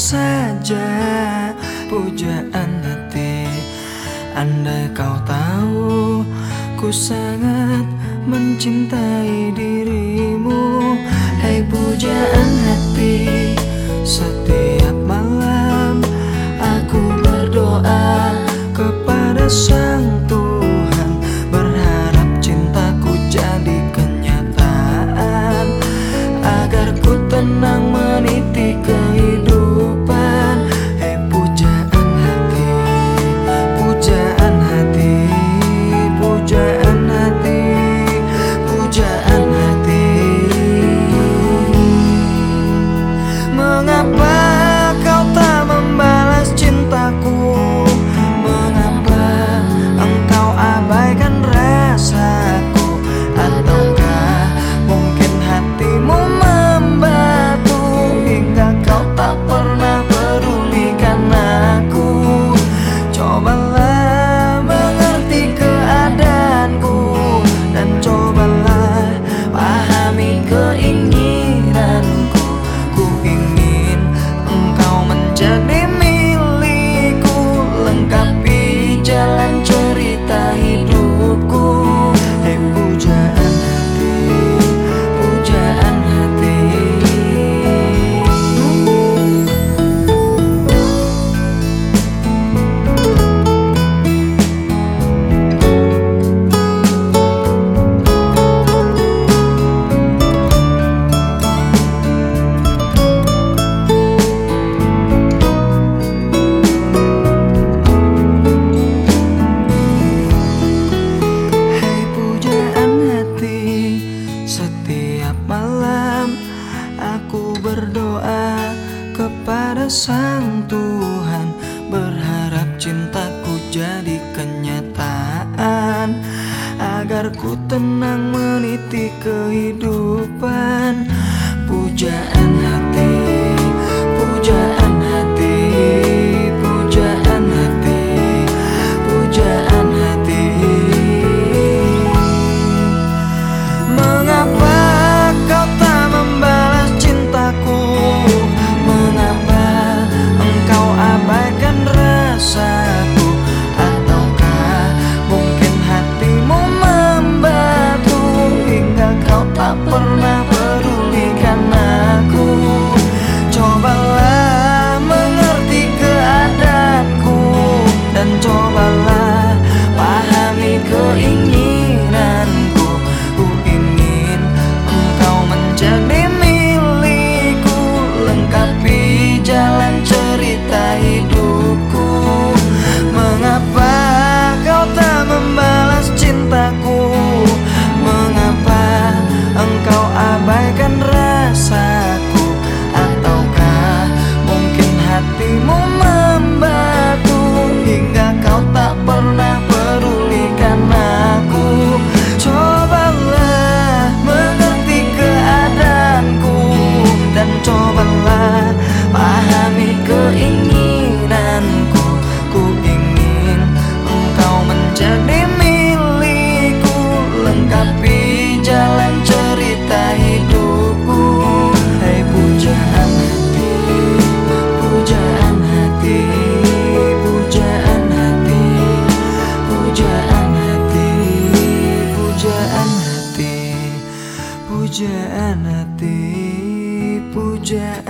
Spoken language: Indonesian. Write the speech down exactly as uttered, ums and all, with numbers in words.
saja pujaan hati. Andai kau tahu ku sangat mencintai dirimu. Hai pujaan hati, setiap malam aku berdoa kepada Sang Tuhan, berharap cintaku jadi kenyataan, agar ku tenang meniti kehidupan. Hei pujaan hati, pujaan hati, pujaan hati, pujaan hati. Mengapa kau tak membalas cintaku? Mengapa engkau abaikan rasaku? Ataukah mungkin hatimu membatu hingga kau tak pernah pedulikan aku? Cobalah mengerti keadaanku dan cobalah pahami keinginanku. Ku ingin engkau menjadi milikku, lengkapi jalan cerita hidupku. Hei pujaan hati, pujaan hati. Hei pujaan hati, setiap malam aku berdoa kepada Sang Tuhan, berharap cintaku jadi kenyataan, agar ku tenang meniti kehidupan. Pujaan hati, pujaan hati, pujaan hati, pujaan hati. Mengapa kau tak membalas cintaku? Mengapa engkau abaikan rasaku? Ataukah mungkin hatimu membatu hingga kau tak pernah pedulikan aku? Cobalah mengerti keadaanku dan cobalah pahami keinginanku. Ku ingin engkau menjadi milikku, lengkapi jalan cerita hidupku. Mengapa kau tak membalas cintaku? Mengapa engkau abaikan rasaku? Ataukah mungkin hatimu membatu hingga kau tak pernah pedulikan aku? Cobalah mengerti keadaanku dan cobalah pahami keinginanku. Ku ingin engkau menjadi milikku, lengkapi jalan cerita hidupku. Hei pujaan hati, pujaan hati, pujaan hati, pujaan hati, pujaan hati, pujaan hati, pujaan